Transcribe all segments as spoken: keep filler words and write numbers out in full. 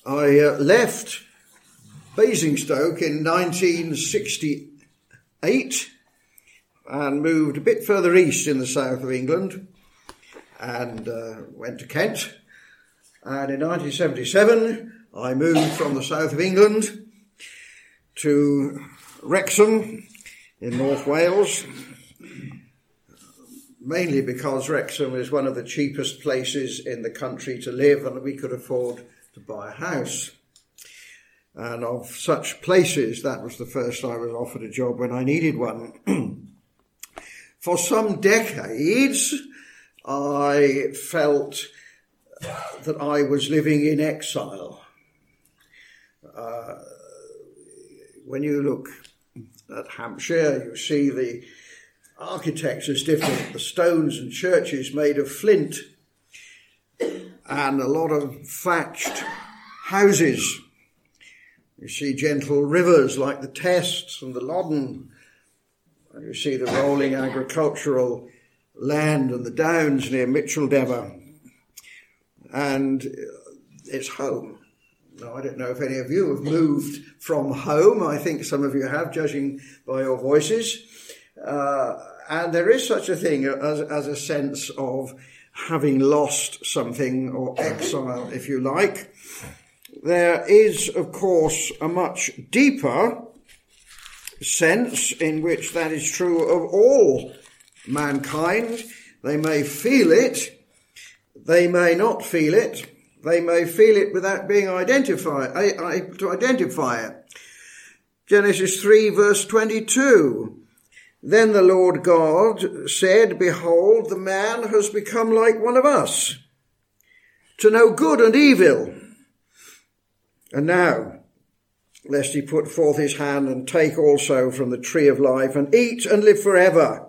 I uh, left Basingstoke in nineteen sixty-eight and moved a bit further east in the south of England and uh, went to Kent. And in nineteen seventy-seven, I moved from the south of England to Wrexham in North Wales, mainly because Wrexham is one of the cheapest places in the country to live and we could afford to buy a house. And of such places, that was the first I was offered a job when I needed one. For some decades, I felt that I was living in exile. Uh, when you look at Hampshire, you see the architecture's different, the stones and churches made of flint, and a lot of thatched houses. You see gentle rivers like the Tests and the Loddon. You see the rolling agricultural land and the downs near Micheldever. And it's home. Now, I don't know if any of you have moved from home. I think some of you have, judging by your voices. Uh, and there is such a thing as, as a sense of having lost something, or exile, if you like. There is, of course, a much deeper sense in which that is true of all mankind. They may feel it, they may not feel it, they may feel it without being identified, able to identify it. Genesis three, verse twenty-two. Then the Lord God said, Behold, the man has become like one of us, to know good and evil. And now, lest he put forth his hand and take also from the tree of life and eat and live forever.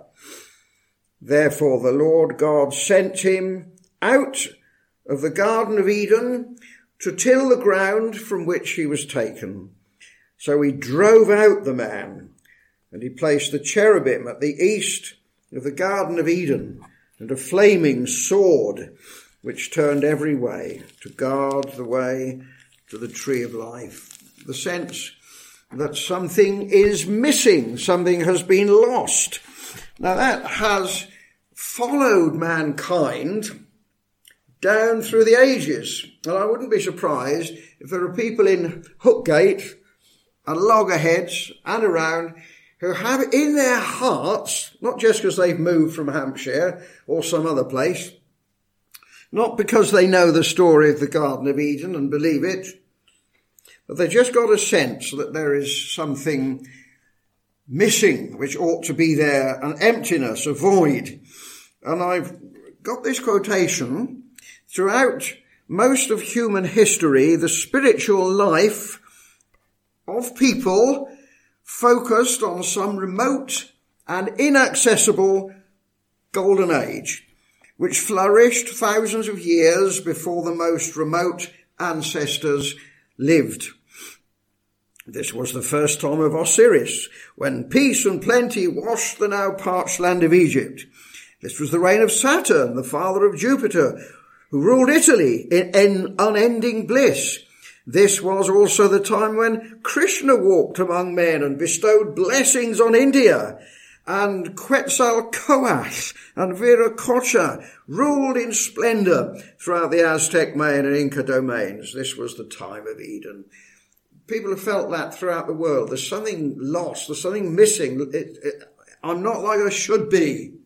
Therefore the Lord God sent him out of the Garden of Eden to till the ground from which he was taken. So he drove out the man, and he placed the cherubim at the east of the Garden of Eden, and a flaming sword which turned every way to guard the way to the tree of life. The sense that something is missing, something has been lost. Now that has followed mankind down through the ages. And I wouldn't be surprised if there are people in Hookgate and Loggerheads and around who have in their hearts, not just because they've moved from Hampshire or some other place, not because they know the story of the Garden of Eden and believe it, but they've just got a sense that there is something missing which ought to be there, an emptiness, a void. And I've got this quotation: throughout most of human history, the spiritual life of people focused on some remote and inaccessible golden age, which flourished thousands of years before the most remote ancestors lived. This was the first time of Osiris, when peace and plenty washed the now parched land of Egypt. This was the reign of Saturn, the father of Jupiter, who ruled Italy in unending bliss. This was also the time when Krishna walked among men and bestowed blessings on India, and Quetzalcoatl and Viracocha ruled in splendor throughout the Aztec, Mayan and Inca domains. This was the time of Eden. People have felt that throughout the world. There's something lost, there's something missing. It, it, I'm not like I should be.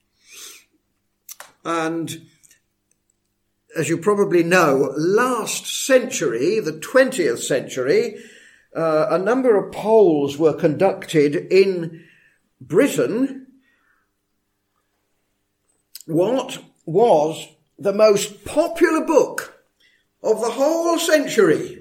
And as you probably know, last century, the twentieth century, uh, a number of polls were conducted in Britain. What was the most popular book of the whole century?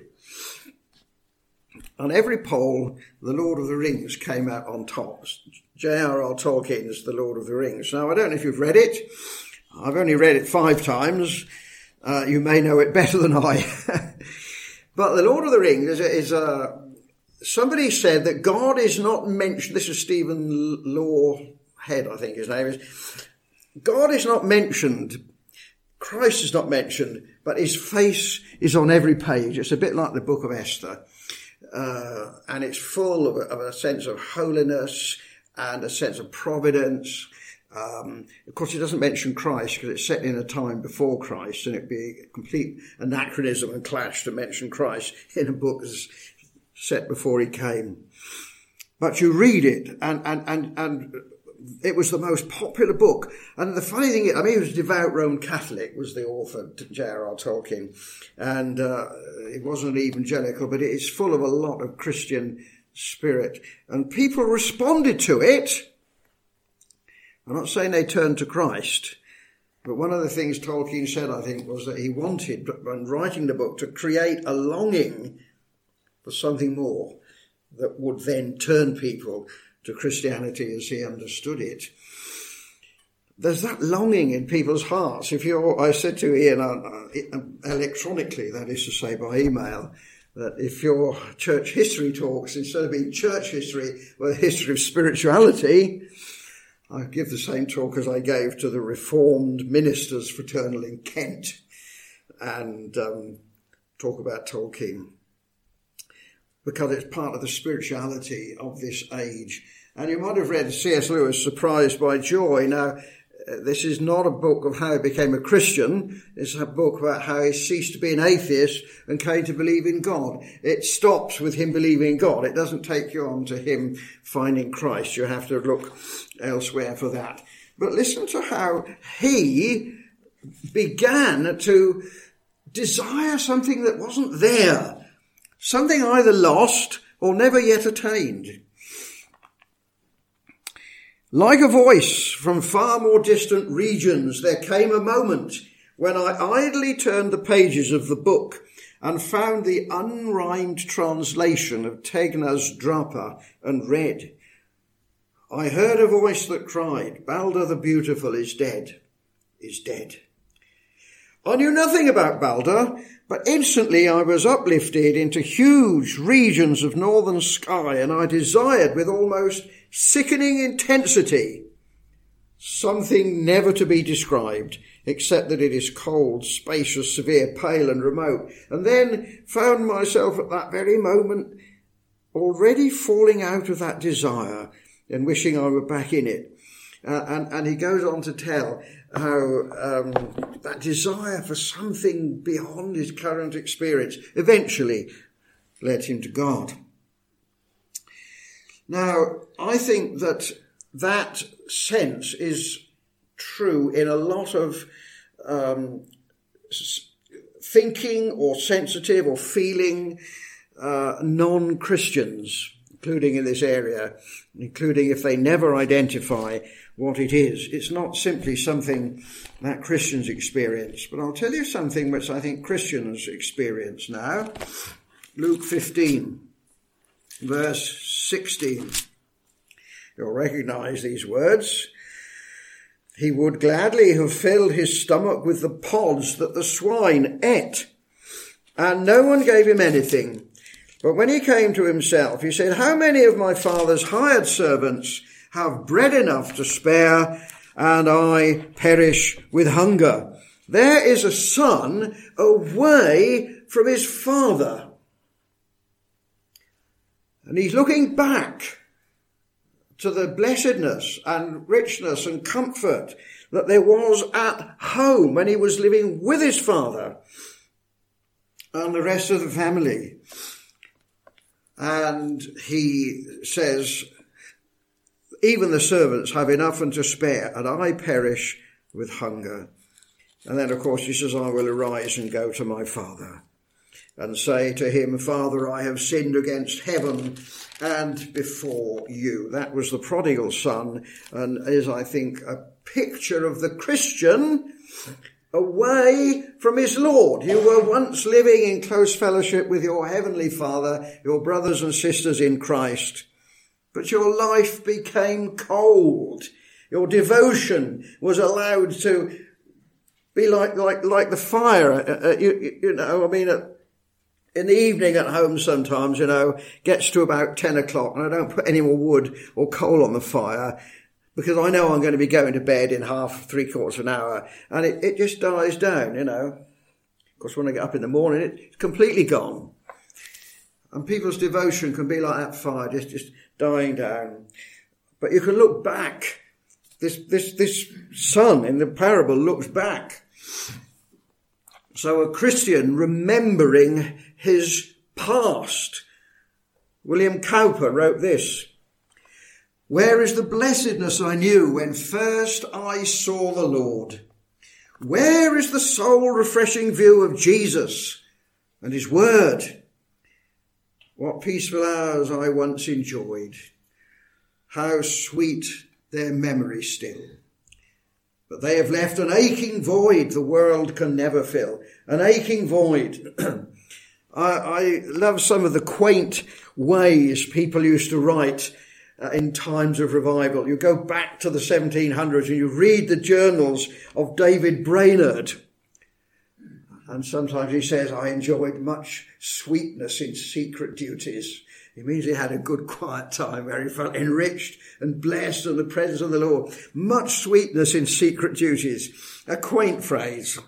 On every poll, The Lord of the Rings came out on top. J R R Tolkien's The Lord of the Rings. Now, I don't know if you've read it. I've only read it five times. Uh, you may know it better than I. But The Lord of the Rings is, is uh, somebody said that God is not mentioned. This is Stephen Lawhead, I think his name is. God is not mentioned Christ is not mentioned, but his face is on every page. It's a bit like the book of Esther. Uh, and it's full of a, of a sense of holiness and a sense of providence. Um, of course, it doesn't mention Christ because it's set in a time before Christ, and it'd be a complete anachronism and clash to mention Christ in a book that's set before he came. But you read it, and, and, and, and it was the most popular book. And the funny thing is, I mean, he was a devout Roman Catholic, was the author, J R R Tolkien. And uh, it wasn't evangelical, but it is full of a lot of Christian spirit. And people responded to it. I'm not saying they turned to Christ, but one of the things Tolkien said, I think, was that he wanted, when writing the book, to create a longing for something more that would then turn people to Christianity as he understood it. There's that longing in people's hearts. If you're, I said to Ian uh, electronically, that is to say by email, that if your church history talks, instead of being church history, well, the history of spirituality, I give the same talk as I gave to the Reformed Ministers Fraternal in Kent, and um, talk about Tolkien, because it's part of the spirituality of this age. And you might have read C S Lewis, Surprised by Joy. Now, this is not a book of how he became a Christian. It's a book about how he ceased to be an atheist and came to believe in God. It stops with him believing in God. It doesn't take you on to him finding Christ. You have to look elsewhere for that. But listen to how he began to desire something that wasn't there. Something either lost or never yet attained. Like a voice from far more distant regions, there came a moment when I idly turned the pages of the book and found the unrhymed translation of Tegna's Drapa and read. I heard a voice that cried, Balder the Beautiful is dead, is dead. I knew nothing about Balder, but instantly I was uplifted into huge regions of northern sky, and I desired with almost sickening intensity something never to be described, except that it is cold, spacious, severe, pale and remote, and then found myself at that very moment already falling out of that desire and wishing I were back in it. Uh, and, and he goes on to tell how um, that desire for something beyond his current experience eventually led him to God. Now, I think that that sense is true in a lot of um, thinking or sensitive or feeling uh, non-Christians, including in this area, including if they never identify what it is. It's not simply something that Christians experience, but I'll tell you something which I think Christians experience now. Luke fifteen. Verse sixteen. You'll recognize these words. He would gladly have filled his stomach with the pods that the swine ate, and no one gave him anything. But when he came to himself, he said, how many of my father's hired servants have bread enough to spare, and I perish with hunger? There is a son away from his father. And he's looking back to the blessedness and richness and comfort that there was at home when he was living with his father and the rest of the family. And he says, even the servants have enough and to spare, and I perish with hunger. And then, of course, he says, I will arise and go to my father and say to him, Father, I have sinned against heaven and before you. That was the prodigal son, and is, I think, a picture of the Christian away from his Lord. You were once living in close fellowship with your heavenly Father, your brothers and sisters in Christ, but your life became cold. Your devotion was allowed to be like like like the fire. Uh, you, you know, I mean, uh, in the evening at home sometimes, you know, gets to about ten o'clock and I don't put any more wood or coal on the fire because I know I'm going to be going to bed in half, three quarters of an hour, and it, it just dies down, you know. Of course, when I get up in the morning, it's completely gone. And people's devotion can be like that fire, just, just dying down. But you can look back. This, this, this son in the parable looks back. So a Christian remembering his past. William Cowper wrote this: "Where is the blessedness I knew when first I saw the Lord? Where is the soul-refreshing view of Jesus and his word? What peaceful hours I once enjoyed. How sweet their memory still. But they have left an aching void the world can never fill." An aching void. I, I love some of the quaint ways people used to write uh, in times of revival. You go back to the seventeen hundreds and you read the journals of David Brainerd. And sometimes he says, "I enjoyed much sweetness in secret duties." It means he had a good quiet time where he felt enriched and blessed in the presence of the Lord. Much sweetness in secret duties. A quaint phrase.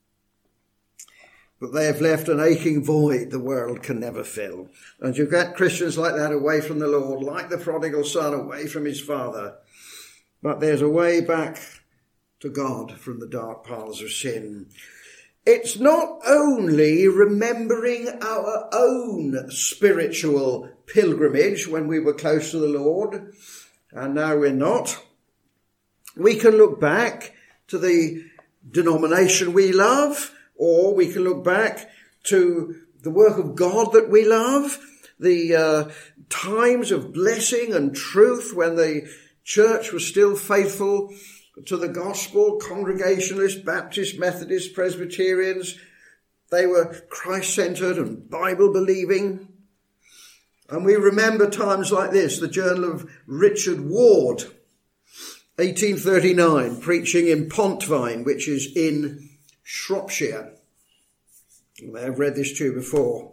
But they have left an aching void the world can never fill. And you get Christians like that away from the Lord, like the prodigal son away from his father. But there's a way back to God from the dark paths of sin. It's not only remembering our own spiritual pilgrimage when we were close to the Lord, and now we're not. We can look back to the denomination we love, or we can look back to the work of God that we love, the uh, times of blessing and truth when the church was still faithful to the gospel. Congregationalists, Baptists, Methodists, Presbyterians, they were Christ-centered and Bible-believing. And we remember times like this, the journal of Richard Ward, eighteen thirty-nine, preaching in Pontvine, which is in Shropshire. You may have read this too before.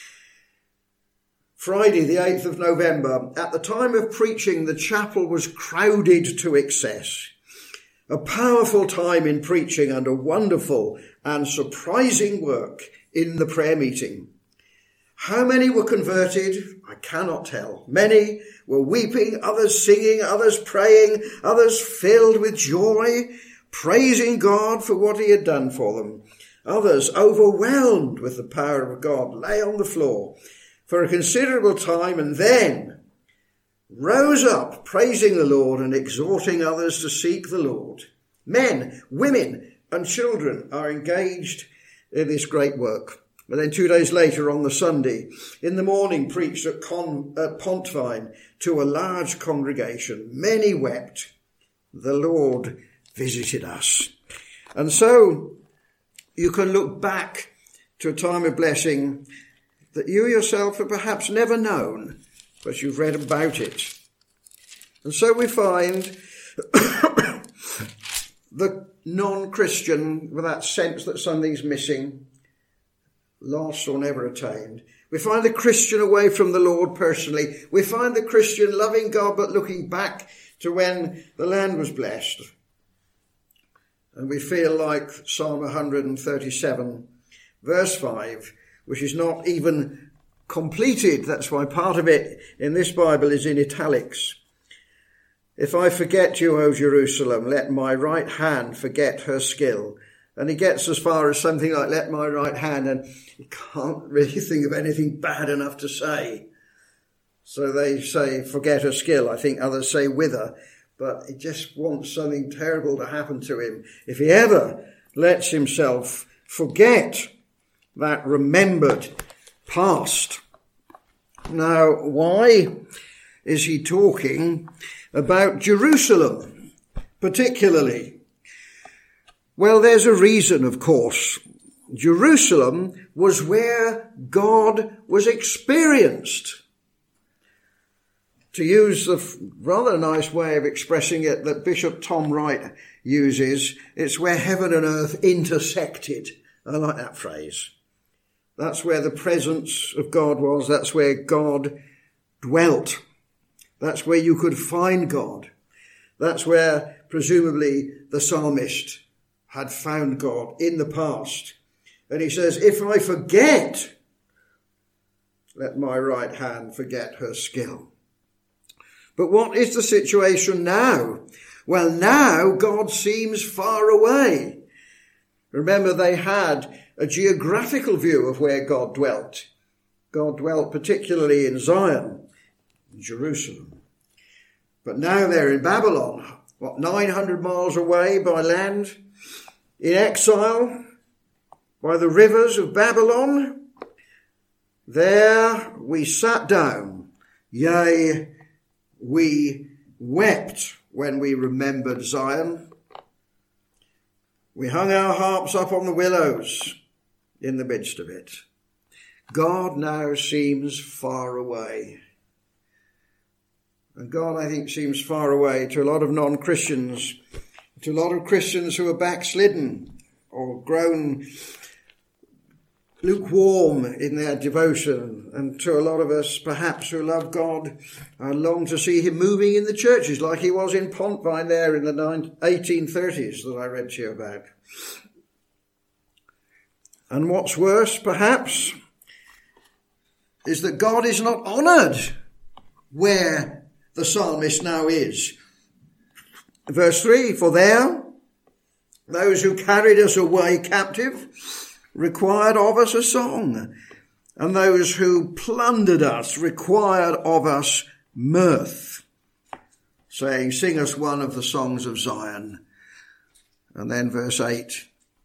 Friday, the eighth of November. At the time of preaching, the chapel was crowded to excess. A powerful time in preaching and a wonderful and surprising work in the prayer meeting. How many were converted? I cannot tell. Many were weeping, others singing, others praying, others filled with joy, praising God for what he had done for them. Others, overwhelmed with the power of God, lay on the floor for a considerable time and then rose up, praising the Lord and exhorting others to seek the Lord. Men, women, and children are engaged in this great work. And then two days later, on the Sunday, in the morning, preached at, Con, at Pontvine to a large congregation. Many wept. The Lord visited us. And so you can look back to a time of blessing that you yourself have perhaps never known, but you've read about it. And so we find the non-Christian with that sense that something's missing, lost or never attained. We find the Christian away from the Lord personally. We find the Christian loving God but looking back to when the land was blessed. And we feel like Psalm one thirty-seven, verse five, which is not even completed. That's why part of it in this Bible is in italics. If I forget you, O Jerusalem, let my right hand forget her skill. And he gets as far as something like, let my right hand, and he can't really think of anything bad enough to say. So they say, forget her skill. I think others say wither. But he just wants something terrible to happen to him if he ever lets himself forget that remembered past. Now, why is he talking about Jerusalem particularly? Well, there's a reason, of course. Jerusalem was where God was experienced. To use the rather nice way of expressing it that Bishop Tom Wright uses, it's where heaven and earth intersected. I like that phrase. That's where the presence of God was. That's where God dwelt. That's where you could find God. That's where presumably the psalmist had found God in the past. And he says, if I forget, let my right hand forget her skill. But what is the situation now? Well, now God seems far away. Remember, they had a geographical view of where God dwelt. God dwelt particularly in Zion, in Jerusalem. But now they're in Babylon, what, nine hundred miles away by land, in exile, by the rivers of Babylon. There we sat down, yea, we wept when we remembered Zion. We hung our harps up on the willows in the midst of it. God now seems far away. And God, I think, seems far away to a lot of non-Christians, to a lot of Christians who are backslidden or grown lukewarm in their devotion, and to a lot of us perhaps who love God and long to see him moving in the churches like he was in Pontvine there in the eighteen thirties that I read to you about. And what's worse perhaps is that God is not honoured where the psalmist now is. Verse three, for there those who carried us away captive required of us a song, and those who plundered us required of us mirth, saying, sing us one of the songs of Zion. And then verse eight,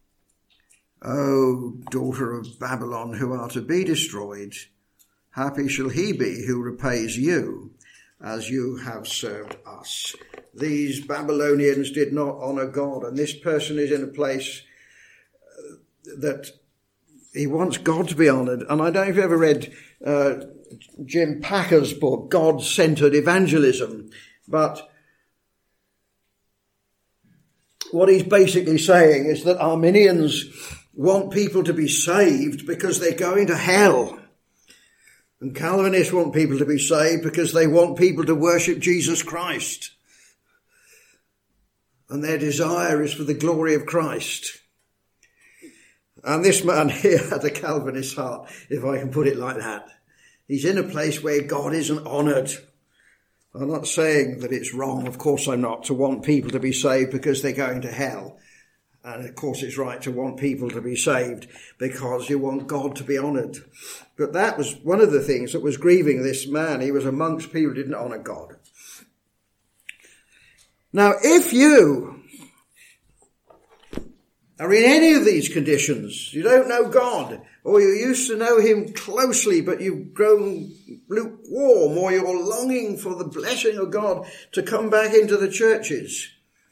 O daughter of Babylon, who are to be destroyed, happy shall he be who repays you as you have served us. These Babylonians did not honour God, and this person is in a place that he wants God to be honoured. And I don't know if you've ever read uh, Jim Packer's book, God-Centered Evangelism, but what he's basically saying is that Arminians want people to be saved because they're going to hell. And Calvinists want people to be saved because they want people to worship Jesus Christ. And their desire is for the glory of Christ. And this man here had a Calvinist heart, if I can put it like that. He's in a place where God isn't honoured. I'm not saying that it's wrong, of course I'm not, to want people to be saved because they're going to hell. And of course it's right to want people to be saved because you want God to be honoured. But that was one of the things that was grieving this man. He was amongst people who didn't honour God. Now, if you are in any of these conditions, you don't know God, or you used to know him closely, but you've grown lukewarm, or you're longing for the blessing of God to come back into the churches,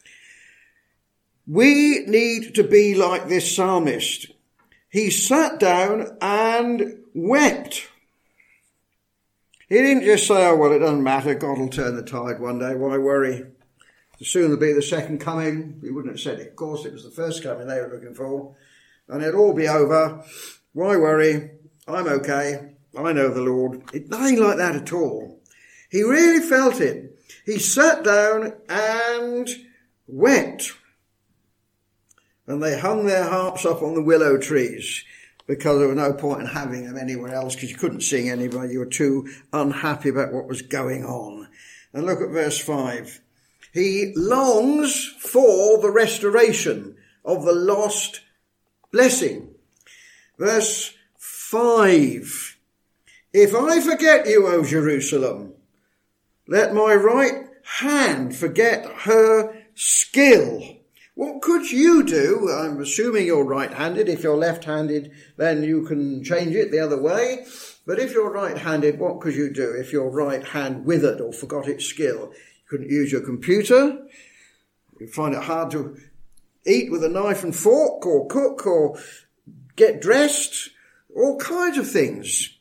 we need to be like this psalmist. He sat down and wept. He didn't just say, oh, well, it doesn't matter, God will turn the tide one day, why worry? Soon there'll be the second coming. He wouldn't have said it. Of course, it was the first coming they were looking for. And it'll all be over. Why worry? I'm okay. I know the Lord. It, nothing like that at all. He really felt it. He sat down and wept. And they hung their harps up on the willow trees because there was no point in having them anywhere else because you couldn't sing anybody. You were too unhappy about what was going on. And look at verse five. He longs for the restoration of the lost blessing. Verse five. If I forget you, O Jerusalem, let my right hand forget her skill. What could you do? I'm assuming you're right-handed. If you're left-handed, then you can change it the other way. But if you're right-handed, what could you do if your right hand withered or forgot its skill? Couldn't use your computer. You find it hard to eat with a knife and fork or cook or get dressed. All kinds of things.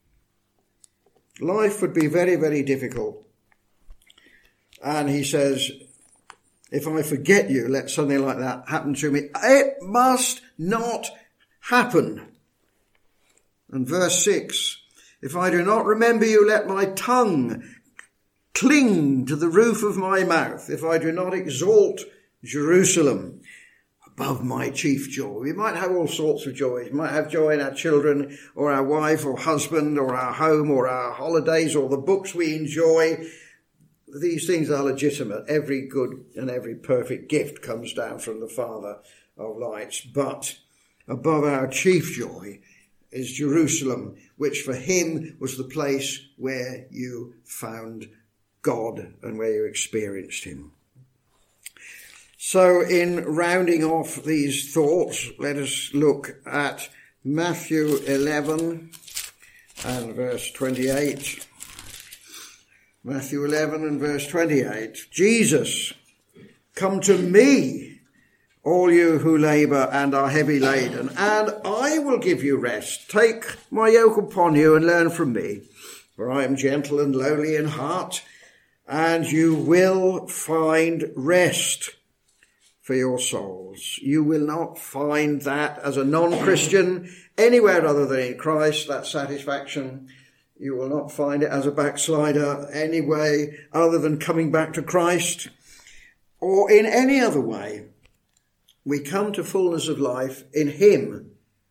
Life would be very, very difficult. And he says, if I forget you, let something like that happen to me. It must not happen. And verse six, if I do not remember you, let my tongue cling to the roof of my mouth, if I do not exalt Jerusalem above my chief joy. We might have all sorts of joys. We might have joy in our children or our wife or husband or our home or our holidays or the books we enjoy. These things are legitimate. Every good and every perfect gift comes down from the Father of lights. But above our chief joy is Jerusalem, which for him was the place where you found God and where you experienced him. So in rounding off these thoughts, let us look at Matthew eleven and verse twenty-eight. Matthew eleven and verse twenty-eight. Jesus, come to me, all you who labour and are heavy laden, and I will give you rest. Take my yoke upon you and learn from me, for I am gentle and lowly in heart, and you will find rest for your souls. You will not find that as a non-Christian anywhere other than in Christ, that satisfaction. You will not find it as a backslider any way other than coming back to Christ, or in any other way. We come to fullness of life in him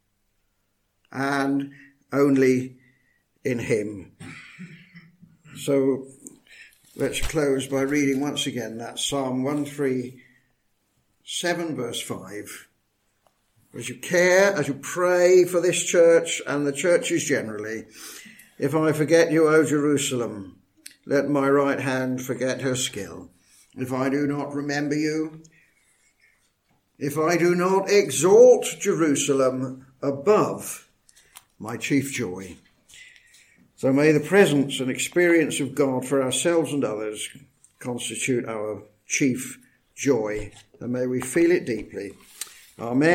and only in him. So let's close by reading once again that Psalm one thirty-seven verse five. As you care, as you pray for this church and the churches generally, if I forget you, O Jerusalem, let my right hand forget her skill. If I do not remember you, if I do not exalt Jerusalem above my chief joy. So may the presence and experience of God for ourselves and others constitute our chief joy, and may we feel it deeply. Amen.